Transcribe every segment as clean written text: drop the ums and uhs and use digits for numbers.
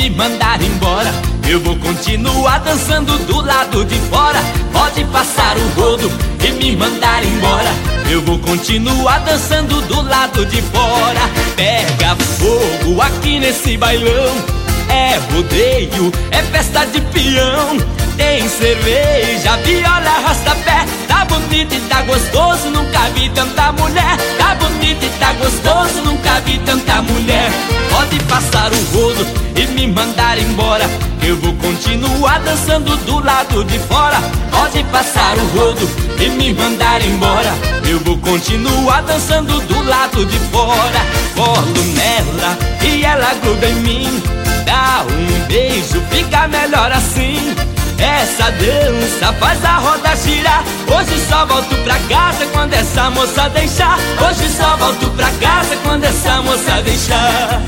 me mandar embora, eu vou continuar dançando do lado de fora. Pode passar o rodo e me mandar embora, eu vou continuar dançando do lado de fora. Pega fogo aqui nesse bailão, é rodeio, é festa de peão. Tem cerveja, viola, arrasta-pé. Tá bonito e tá gostoso, nunca vi tanta mulher. Tá bonito e tá gostoso, nunca vi tanta mulher. Pode passar o rodo e me mandar embora, eu vou continuar dançando do lado de fora. Pode passar o rodo e me mandar embora, eu vou continuar dançando do lado de fora. Colo nela e ela gruda em mim, dá um beijo, fica melhor assim. Essa dança faz a roda girar. Hoje só volto pra casa quando essa moça deixar. Hoje só volto pra casa quando essa moça deixar.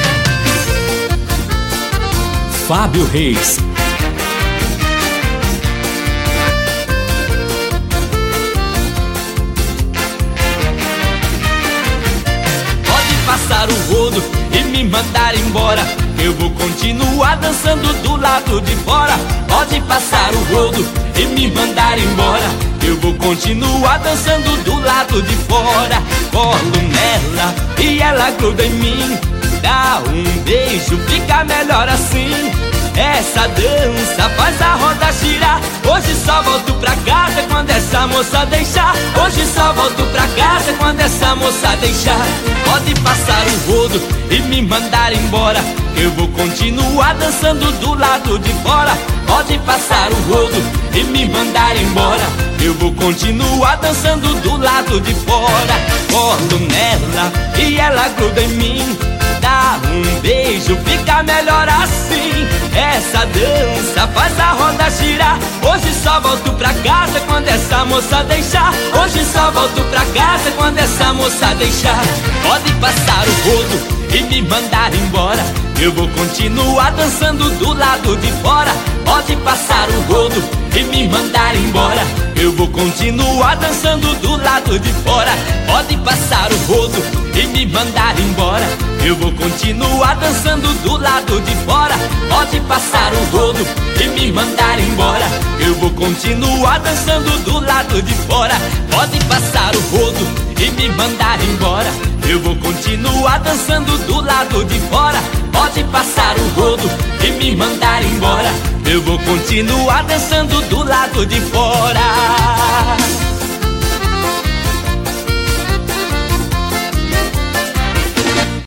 Fábio Reis. Pode passar o rodo e me mandar embora, eu vou continuar dançando do lado de fora. Pode passar o rodo e me mandar embora, eu vou continuar dançando do lado de fora. Colo nela e ela gruda em mim, dá um beijo, fica melhor assim. Essa dança faz a roda girar. Hoje só volto pra casa quando essa moça deixar. Hoje só volto pra casa quando essa moça deixar. Pode passar o rodo e me mandar embora, eu vou continuar dançando do lado de fora. Pode passar o rodo e me mandar embora, eu vou continuar dançando do lado de fora. Colo nela e ela gruda em mim, dá um beijo, fica melhor assim. Essa dança faz a roda girar. Hoje só volto pra casa quando essa moça deixar. Hoje só volto pra casa quando essa moça deixar. Pode passar o rodo e me mandar embora, eu vou continuar dançando do lado de fora. Pode passar o rodo e me mandar embora, eu vou continuar dançando do lado de fora. Pode passar o rodo e me mandar embora, eu vou continuar dançando do lado de fora. Pode passar o rodo e me mandar embora, eu vou continuar dançando do lado de fora. Pode passar o rodo e me mandar embora, eu vou continuar dançando do lado de fora. Pode passar o rodo e me mandar embora, eu vou continuar dançando do lado de fora.